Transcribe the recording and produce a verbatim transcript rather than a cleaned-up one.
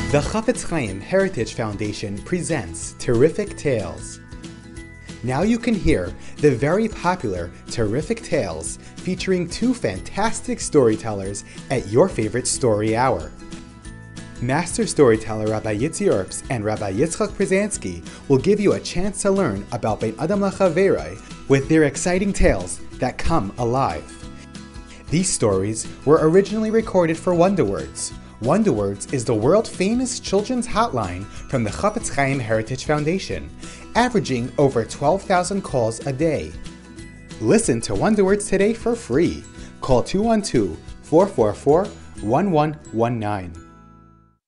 The Chafetz Chaim Heritage Foundation presents Terrific Tales. Now you can hear the very popular Terrific Tales featuring two fantastic storytellers at your favorite story hour. Master storyteller Rabbi Yitzi Earps and Rabbi Yitzchak Przansky will give you a chance to learn about Ben Adam Lachaverei with their exciting tales that come alive. These stories were originally recorded for Wonderwords. Wonderwords is the world-famous children's hotline from the Chafetz Chaim Heritage Foundation, averaging over twelve thousand calls a day. Listen to Wonderwords today for free. Call two one two, four four four, one one one nine.